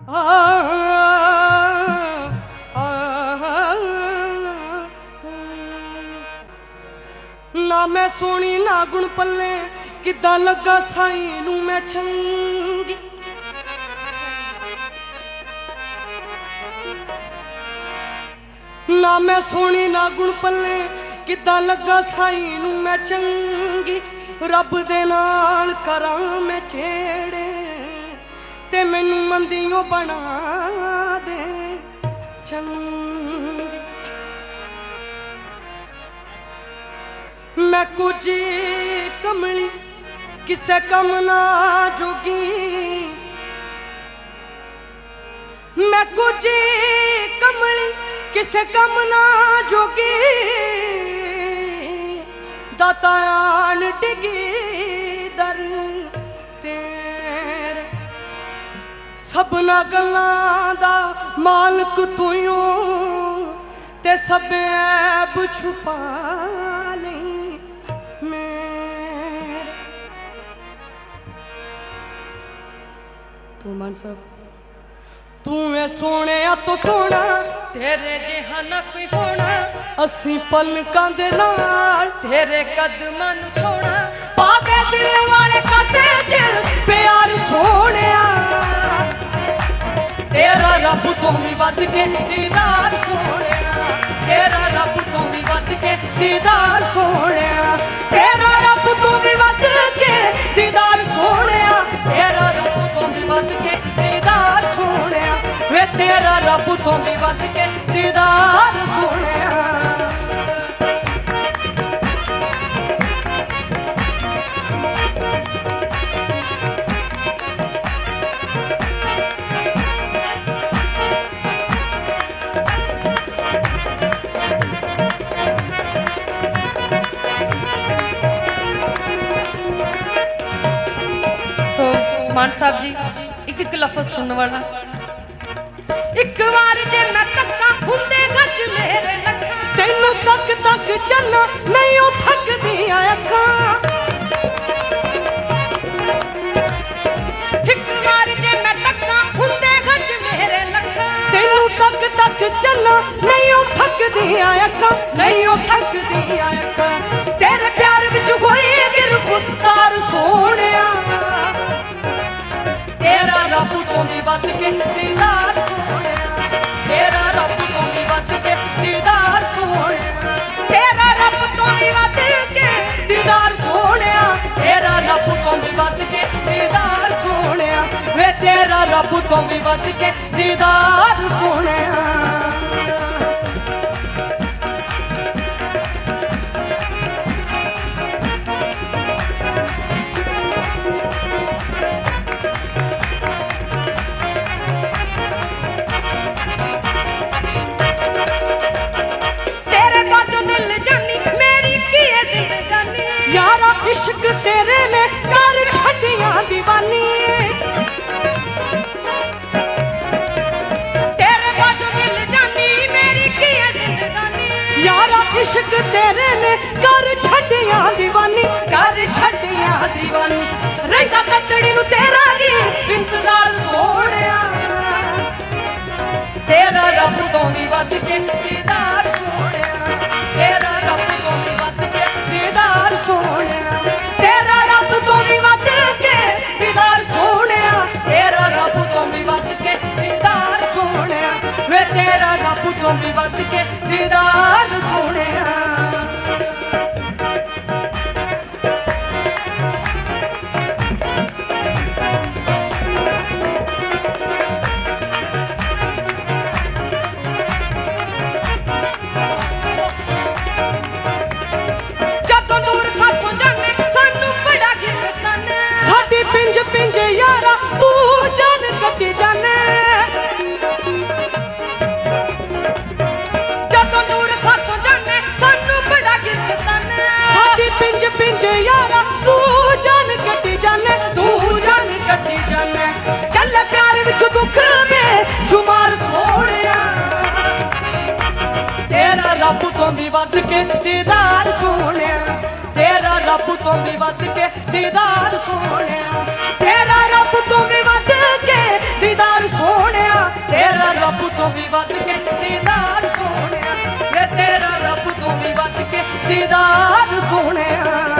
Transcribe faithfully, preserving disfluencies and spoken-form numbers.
ना मैं सोनी ना गुण पल्ले किद्दां लगा साई नूं मैं चंगी। ना मैं सोनी ना गुण पल्ले किद्दां लगा साई नूं मैं चंगी। रब दे नाल करां मैं छेड़े ते मैनूं मंदियों बना दे चंगी। मैं कुछ कमली किसे कम ना जोगी। मैं कुछ कमली किसे कम ना जोगी। दाता आन डिगी दर तेरे सबना गल्लां दा मालक तू ते सब ऐब छुपा ले मेरे। तू मान सब तू है सोने तो सोना तेरे जिहा ना कोई होना। असी पलकां दे नाल तेरे कदमां नूं थोड़ा पावे दिल वाले कासे च प्यार सोनिया। तेरा रब तो भी वध के दीदार सोनिया। तेरा रब तो भी वध के दीदार सोनिया। तेरा रब तो भी वध के दीदार सोनिया। तेरा रब तो भी वध के दीदार सोनिया। वे तेरा रब तो भी वध के दीदार सोनिया। मान साहब जी एक एक लफ्ज सुनने वाला। एक बार जे मैं तक्का हुंदे गज मेरे लखा तैनू तक तक चलना नहीं ओ थकदियां अखां। एक बार जे मैं तक्का हुंदे गज मेरे लखा तैनू तक तक चलना नहीं ओ थकदियां अखां। नहीं ओ थकदियां अखां। तेरे प्यार विच होई गिरफ्तार सोनिया। तेरा रब तो भी वध के दीदार सोनिया। तेरा रब तो भी वध के दीदार सोनिया। तेरा रब तो भी वध के दीदार सोनिया। तेरा रब तो भी वध के दीदार सोनिया। वे तेरा रब तो भी वध के दीदार सोनिया। यारा इश्क तेरे ने कर छड़ियां दीवानी। तेरे बाजू दिल जानी मेरी की है जिंदगानी। यारा इश्क तेरे ने कर छड़ियां दीवानी। कर छड़ियां दीवानी रहिंदा कतड़ी नूं तेरा ही इंतजार सोनिया। तेरा रब तो भी वध के दीदार सोनिया। तेरा रब तो भी वध के दीदार सोनिया। तेरा रब तो भी वध के दीदार सोनिया। तेरा रब तो भी वध के दीदार सोनिया। वे तेरा रब तो भी वध के दीदार सोनिया। पिंज पिंज यारा तू जान कटी जाने। जदों दूर साथों जाने सानू बड़ा किसताने। साडी पिंज पिंज यारा तू जान कटी जाने। तू जान कटी जाने। चल प्यार विच दुख में शुमार सोनिया। तेरा रब तो भी वध के दीदार सोनिया। तेरा रब तो भी वध के दीदार सोनिया। तेरा रब तो भी वध के दीदार सोनिया। दीदार सोने